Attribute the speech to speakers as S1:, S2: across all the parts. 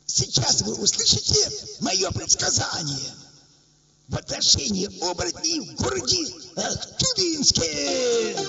S1: Сейчас вы услышите мое предсказание в отношении оборотней в городе Ахтубинске.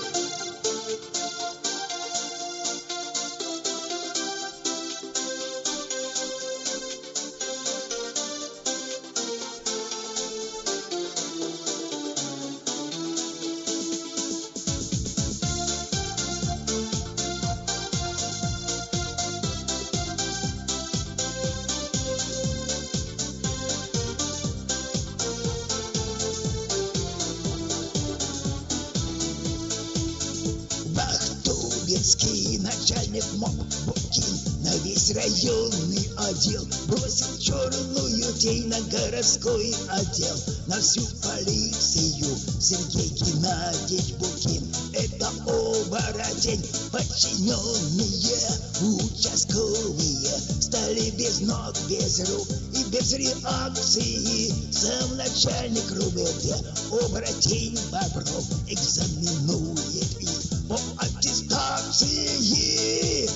S1: Ахтубинский начальник МОП Букин на весь районный отдел бросил черную тень на городской отдел, на всю полицию Сергей Геннадьевич Букин. Это оборотень, подчиненные участковые стали без ног, без рук и без реакции. Сам начальник РУВД оборотень Бобров экзаменует их по аттестации.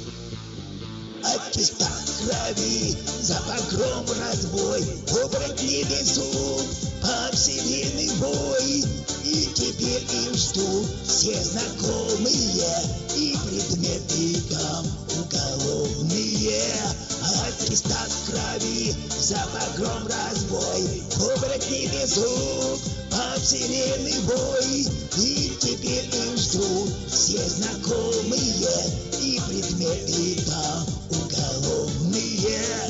S1: Аттестат крови, за погром разбой, оборотни везут по вселенной бой. И теперь их ждут все знакомые и предметы там уголовные. Аттестат крови, за погром разбой, оборотни везут по вселенной бой. И теперь их ждут все знакомые и предметы там уголовные.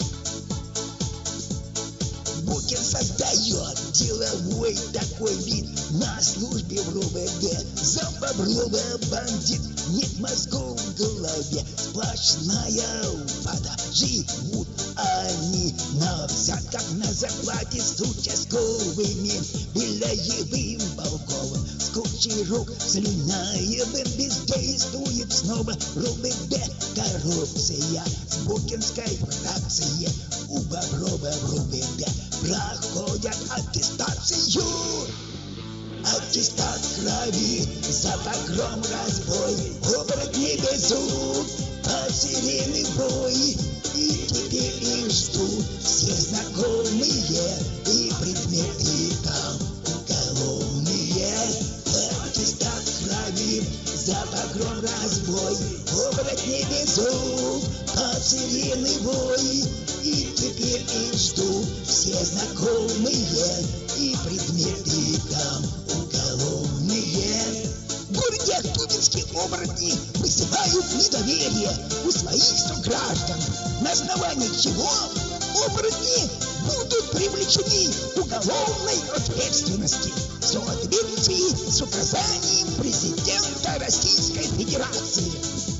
S1: Букин создает деловой такой вид на службе в РУВД. За Боброва бандит, нет мозгов в голове, сплошная вода. Живут они на взятках, на зарплате с участковыми, Беляевым, Болковым, с Кучерук, Слюнаевым. Бездействует снова РУВД. Коррупция с букинской фракцией у Боброва в РУВД проходят аттестацию. Аттестат крови, за погром разбой, оборотни везут по вселенной бой. И теперь их ждут все знакомые и предметы там уголовные. Аттестат крови, за погром разбой, оборотни везут по вселенной бой. И теперь их ждут все знакомые и предметы там уголовные. В городе Ахтубинске оборотни вызывают недоверие у своих сограждан, на основании чего оборотни будут привлечены к уголовной ответственности в соответствии с указанием президента Российской Федерации.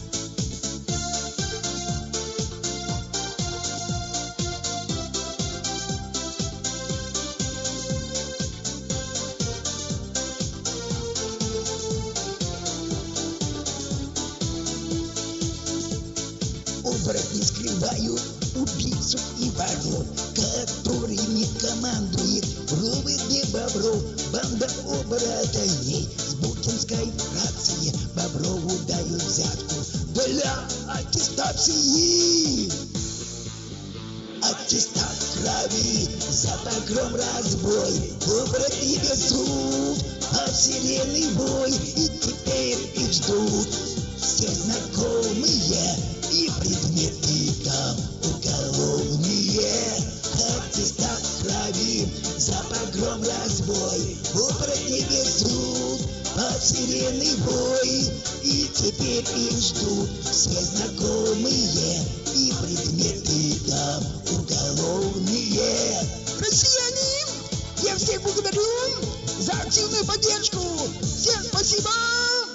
S1: Оборотни скрывают убийцу и воров, которыми командует РУВД Бобров. Банда оборотней с букинской фракции Боброву дают взятку для аттестации. Аттестат крови, за погром разбой, оборотни везут по вселенной бой. И теперь их ждут все знакомые и предметы там уголовные. Аттестат крови, за погром разбой, оборотни везут по вселенной бой. И теперь их ждут все знакомые и предметы там уголовные. Россияне, я всех благодарю за активную поддержку. Всем спасибо!